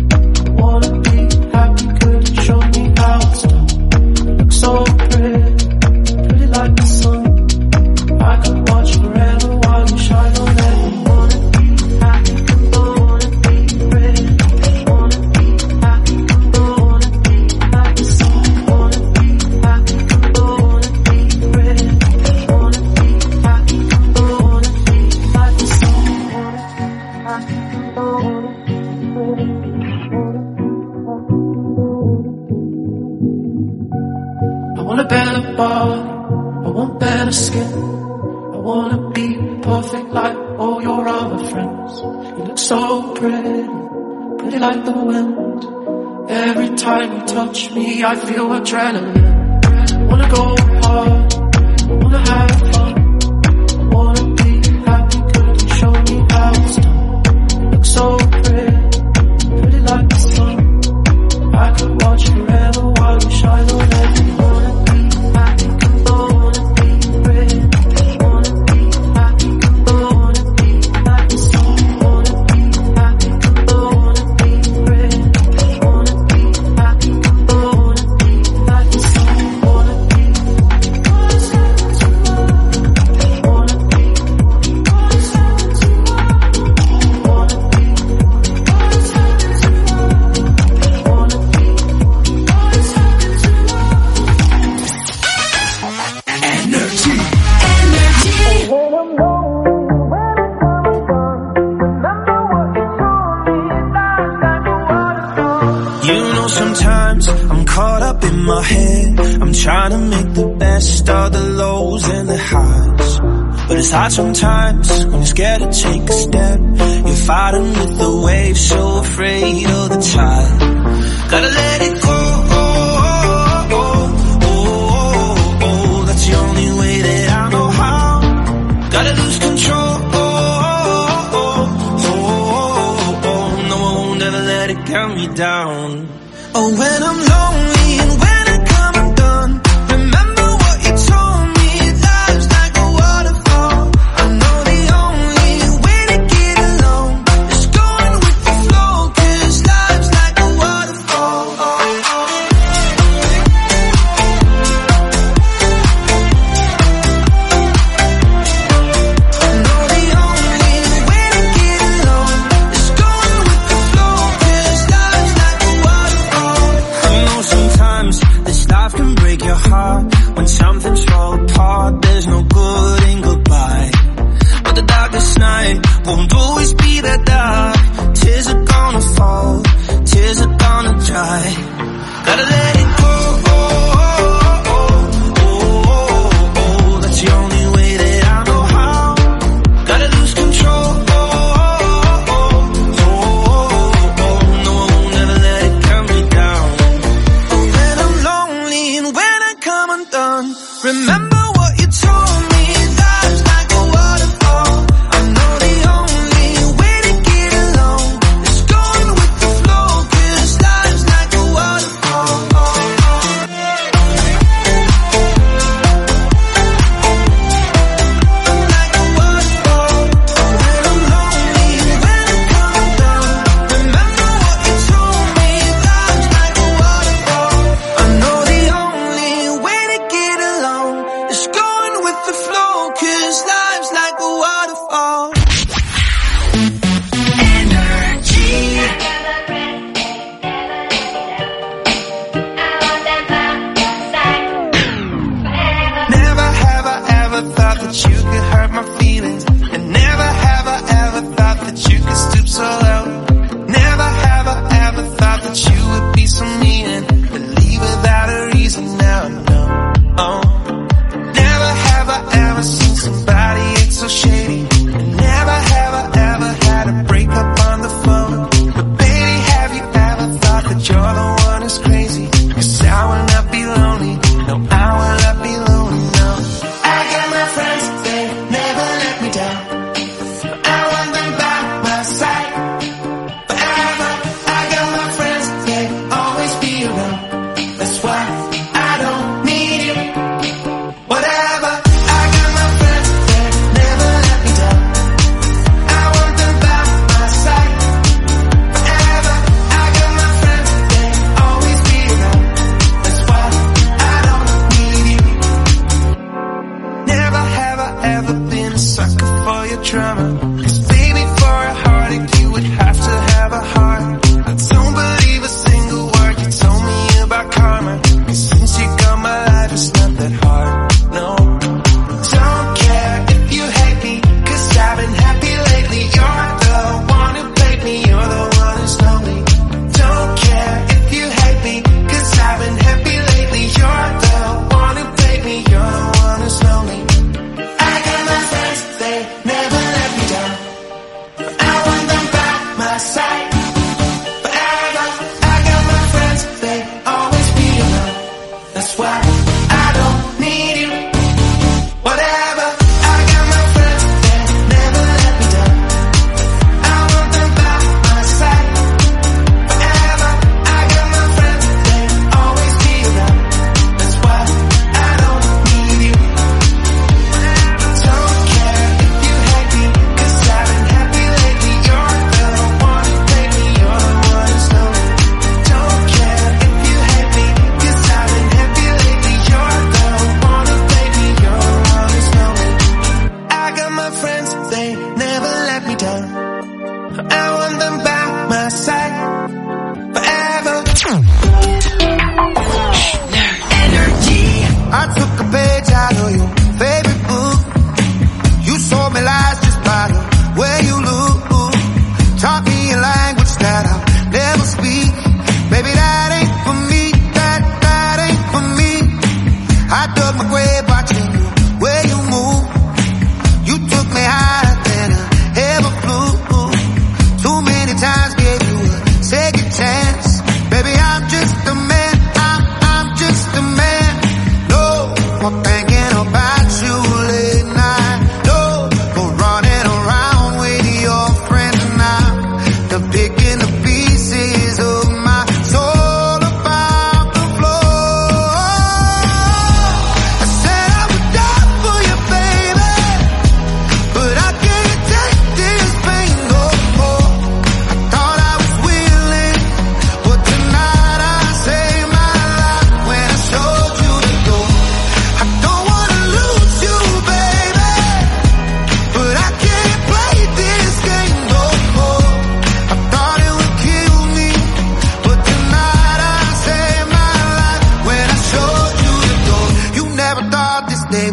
So pretty, pretty like the sun. I could watch forever while you shine on everyone. Wanna be happy, wanna be pretty. Wanna be happy, wanna be like the sun. Wanna be happy, wanna be pretty. Wanna be happy, wanna be like the sun. Wanna be happy, wanna be pretty. I want a better body, I want better skin. I wanna be perfect like all your other friends. You look so pretty, pretty like the wind. Every time you touch me, I feel adrenaline. I wanna go hard, I wanna have fun. I wanna be happy, could you show me how it's done? You look so pretty, pretty like the sun. I could watch forever while you shine on everyone. My head, I'm trying to make the best of the lows and the highs. But it's hard sometimes when you're scared to take a step. You're fighting with the waves, so afraid of the tide. Gotta let it go. That's the only way that I know how. Gotta lose control. No, I won't ever let it count me down. Oh, when I'm lonely and when I come undone, remember what you told me, life's like a waterfall. I know the only way to get along is going with the flow, 'cause life's like a waterfall. I know the only way to get along is going with the flow, 'cause life's like a waterfall. I know sometimes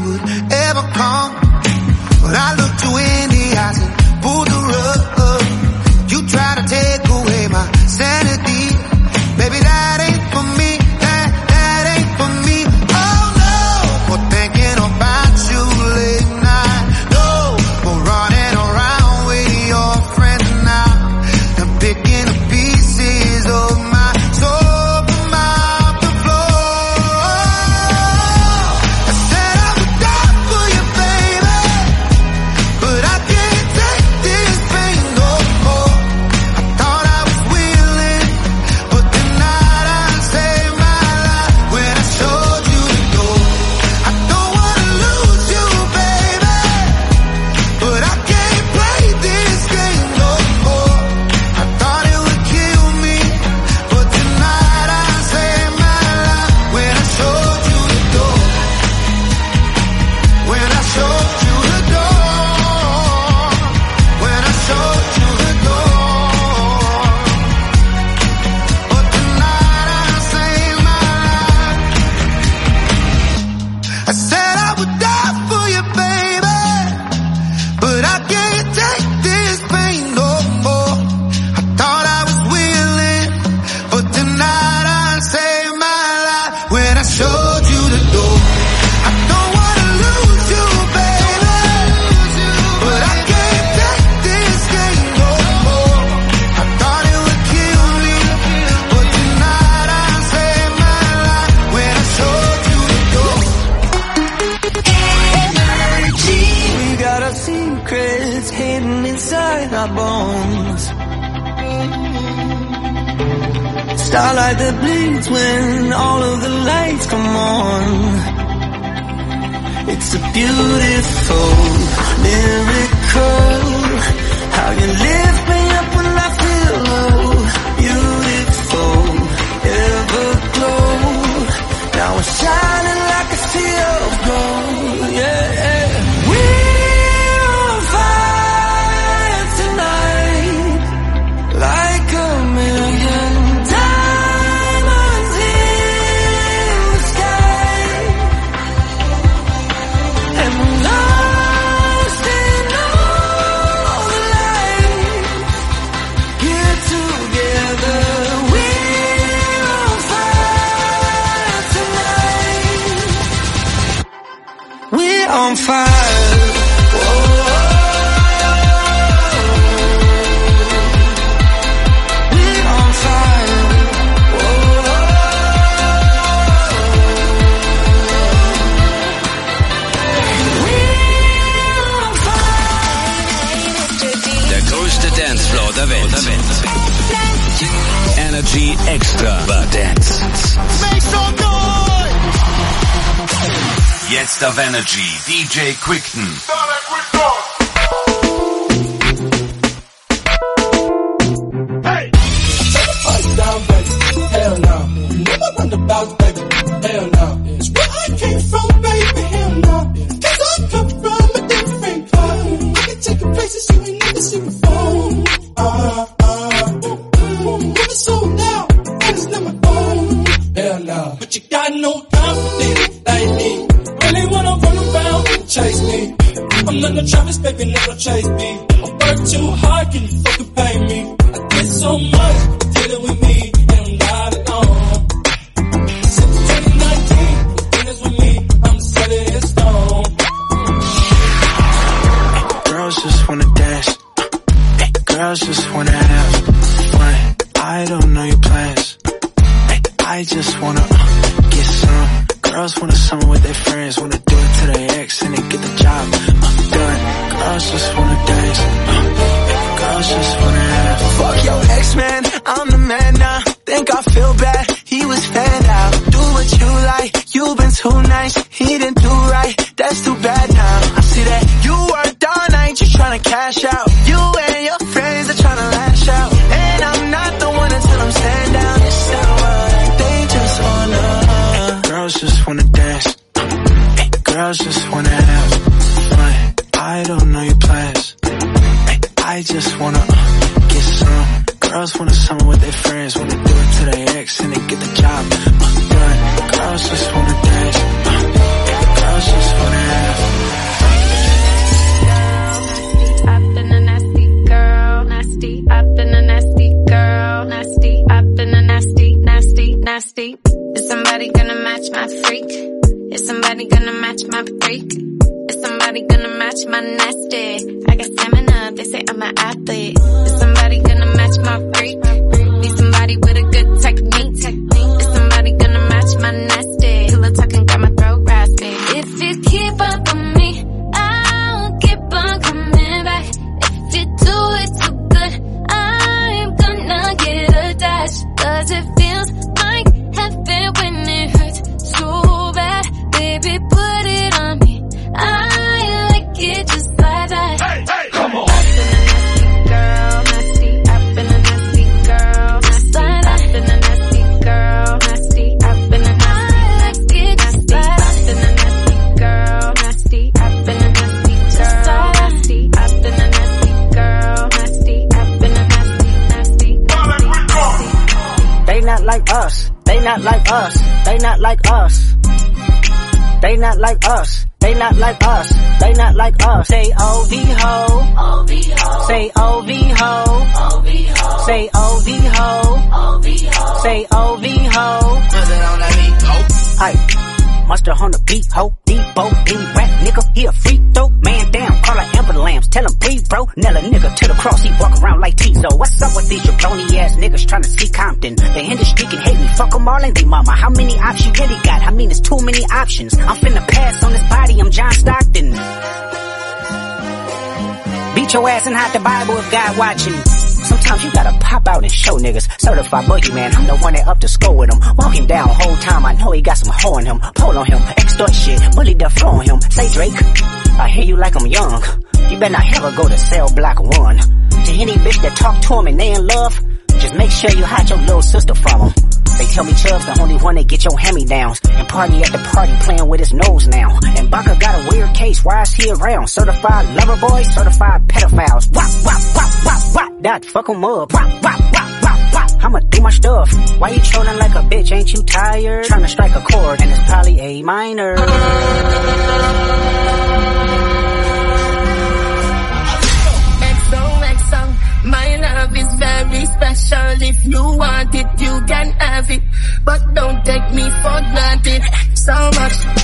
would ever come. But I looked you in the eyes and pulled the rug. You try to take away my sanity. Baby, that ain't for me. That ain't for me. Oh no, for thinking about you late night. No, for running around with your friends now and picking up pieces of my soul from off the floor. I said I would die for you, baby, but I can't take this pain no more. I thought I was willing, but tonight I saved my life when I showed you the door. I don't wanna lose you, baby, but I can't play this game no more. I thought it would kill me, but tonight I saved my life when I showed you the door. When I showed you the door. When I showed you the door. But tonight I saved my life. I said I would die for you, baby, but I can't take this pain no more. I thought I was willing, but tonight I saved my life when I showed you the door. I don't wanna lose you, baby, but I can't take this game no more. I thought it would kill me, but tonight I saved my life when I showed you the door. We got our secrets hidden inside our bones. Starlight that bleeds when all of the lights come on. It's a beautiful miracle. How you lift me up when I feel low. Beautiful, everglow. Now we're shining like a sea of gold. Yeah, we're on fire tonight, like a million diamonds in the sky. And we're lost in all the light. Get together, we're on fire tonight. We're on fire. We're on fire. Der größte Dancefloor der Welt. Energy Extra war Dance. Jetzt auf Energy, DJ Quickton. Down, baby. Hell no. Never run the bounce, baby. Hell no. It's where I came from, baby. Hell no. Cause I come from a different kind. I can take you places you ain't never seen before. Never sold out. That is not my own. Hell no. But you got no confidence like me. Really wanna run around and chase me. I'm not no Travis, baby, never chase me. I work too hard, can you fucking pay me? I get so much. Dealing with me, and I'm not alone. Since 2019, dinners with me, I'm set in stone. Girls just wanna dance. Girls just wanna have fun. I don't know your plans. I just wanna get some. Girls wanna summer with their friends, wanna do it to their ex and then get the job done. Girls just wanna dance. Girls just wanna have fun. Fuck your ex, man, I'm the man now. Think I feel bad, he was fanned out. Do what you like, you've been too nice. He didn't do right, that's too bad now. I see that you worked all night, you tryna cash out. You and your friends are tryna lash out. And I'm not the one to tell them stand down. It's alright, they just wanna. Girls just wanna dance. Girls just wanna have fun. I don't know your plans. I just wanna get some. Girls wanna summer with their friends, wanna do it to their ex and then get the job done. Girls just wanna dance. Girls girls just wanna have I've been a nasty girl, nasty. I've been a nasty girl, nasty. I've been a nasty, nasty, nasty. Is somebody gonna match my freak? Is somebody gonna match my freak? Is somebody gonna match my nasty? I got stamina, they say I'm an athlete. Is somebody gonna match my freak? Need somebody with a good technique. Is somebody gonna match my nasty? Pillow talking got my throat raspy. If you keep up on me, I'll keep on coming back. If you do it too good, I'm gonna get attached. Cause it feels like heaven when it hurts so bad. Baby, put it on me. I like it just like that. Hey, hey, come on. I've been a nasty girl, nasty. I've been a nasty girl, nasty. I've been a nasty girl, nasty. I've been a nasty, nasty. I've been a nasty girl, nasty. I've been a nasty girl, nasty. I've been a nasty girl, nasty. I've been a nasty, nasty, nasty. They not like us. They not like us. They not like us. They not like us. They not like us. They not like us. Say OV ho. Say OV ho. Say OV ho. Say OV ho. Hey, Mustard on the beat, ho, Debo, rap nigga, he a freak though. Man down, call her Amber Lambs, tell him breathe, bro. Nail a nigga to the cross, he walk around like Tizo. What's up with these jabroni ass niggas trying to see Compton? The industry can hate me, fuck them all and they mama. How many options you really got? I mean, it's too many options. I'm finna pass on this body, I'm John Stockton. Beat your ass and hide the Bible if God watching. Sometimes you gotta pop out and show niggas. Certified boogeyman, I'm the one that up to score with him. Walk him down whole time, I know he got some hoe in him. Pull on him, extort shit, bully the flow on him. Say Drake, I hear you like I'm young. You better not ever go to cell block 1. To any bitch that talk to him and they in love, just make sure you hide your little sister from him. They tell me Chubb's the only one that get your hand-me-downs. And party at the party playing with his nose now. And Baka got a weird case, why is he around? Certified lover boys, certified pedophiles. Wop, wop, wop, wop, wop. That fuck him up. Wop, wop, wop, wop, wop. I'ma do my stuff. Why you trolling like a bitch, ain't you tired? Trying to strike a chord and it's probably A minor. XOXO, my love is very special. If you want it, you can have it. But don't take me for granted. So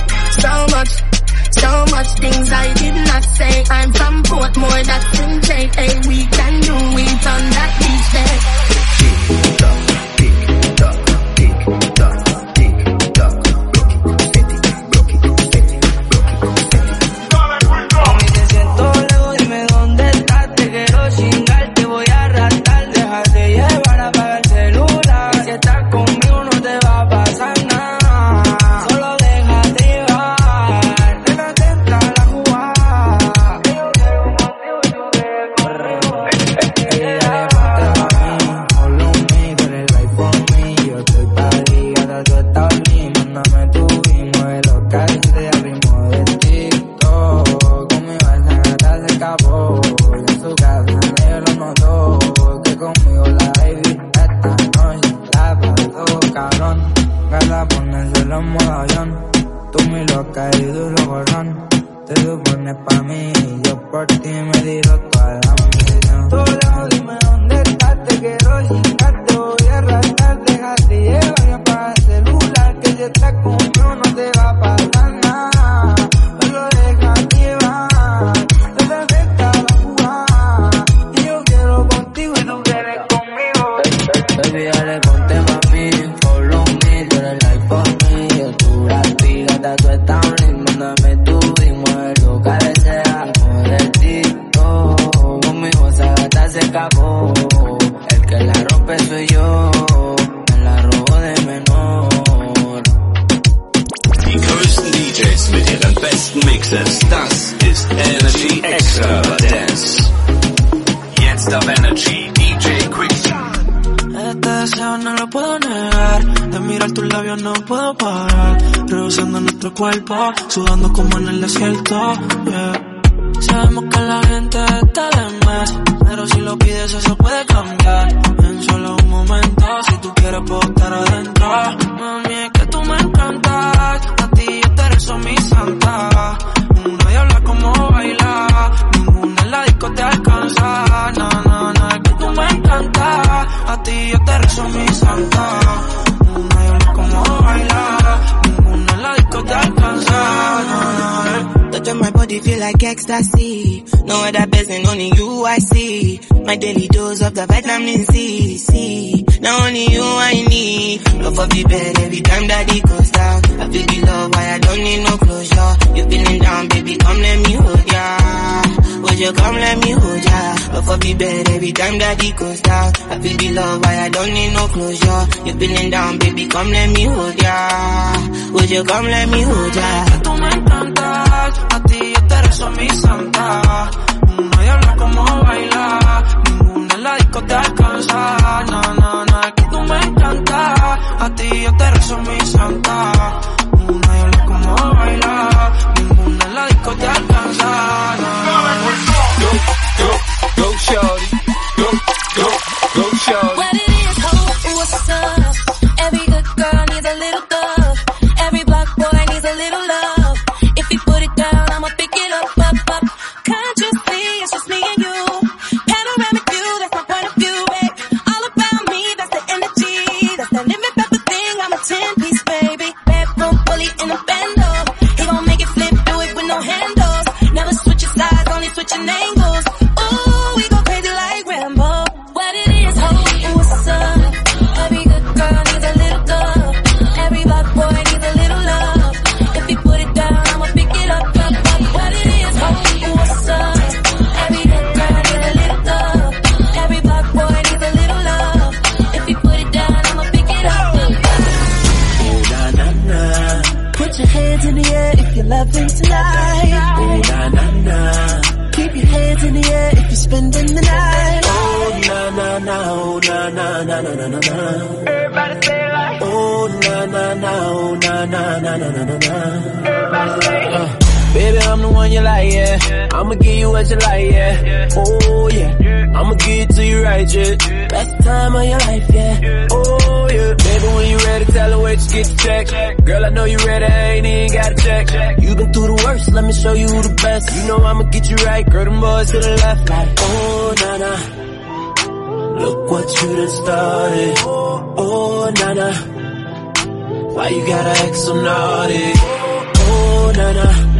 much things I did not say. I'm from Portmore, that's in J.A. We can do it on that beach there. Cuerpo, sudando como en el desierto, yeah. Sabemos que la gente está de más, pero si lo pides eso puede cambiar en solo un momento. Si tú quieres puedo estar adentro. Mami, es que tú me encantas, a ti yo te rezo mi santa. mi santa. Yo no como bailar, ninguna en la disco te alcanza. Touch on my body feel like ecstasy. No other person, only you I see. My daily dose of the vitamin C. Now only you I need. Love of the bed every time that it goes down. I feel the love, why I don't need no closure. You feeling down, baby, come let me hold ya. Would you come let me hold ya? Love of the bed every time that it goes down. I feel the love, why I don't need no closure. You feeling down, baby, come let me hold ya. Would you come let me hold ya? Tú me encantas, a ti yo te rezo mi santa. Nadie habla como bailar, ninguna en la disco te alcanza. Que tú me encantas, a ti yo te rezo mi santa. Nadie habla como bailar, ninguna en la disco te alcanza. Go shorty, go shorty. What it is, ho, what's up? Every good girl needs a little love. Every black boy needs a little love. If you put it down, I'ma pick it up. Can't you see it's just me and you? Panoramic view, that's my point of view, babe. All about me, that's the energy. That's the limit pepper thing, I'm a 10-piece, baby. Bedroom bully in a bando. He gon' make it flip, do it with no handles. Never switch your sides, only switching angles. Ooh, we go crazy like Rambo. What it is, ho, what's up? Every good girl needs a little love. Every black boy needs a little love. If you put it down, I'ma pick it up. What it is, ho, what's up? Every good girl needs a little love. Every black boy needs a little love. If you put it down, I'ma pick it up. Oh, na, na, na. Put your hands in the air if you're loving tonight. Oh, na, na, na. Keep your hands in the air if you're spending the night. Oh, na, na, na. Oh, na, na, na, na, na, na, na. Everybody say it like. Oh, na, na, na. Oh, na, na, na, na, na, na, na. Everybody say it. Baby, I'm the one you like, yeah. I'ma give you what you like, yeah. Oh, yeah. I'ma give it to you right, yeah. Best time of your life, yeah. Oh, yeah. Baby, when you ready, tell her where you get the check. Girl, I know you ready, I ain't even got to check. You been through the worst, let me show you who the best. You know I'ma get you right, girl, them boys to the left. Like, oh, na-na. Look what you done started. Oh, na-na. Why you gotta act so naughty? Oh, na-na.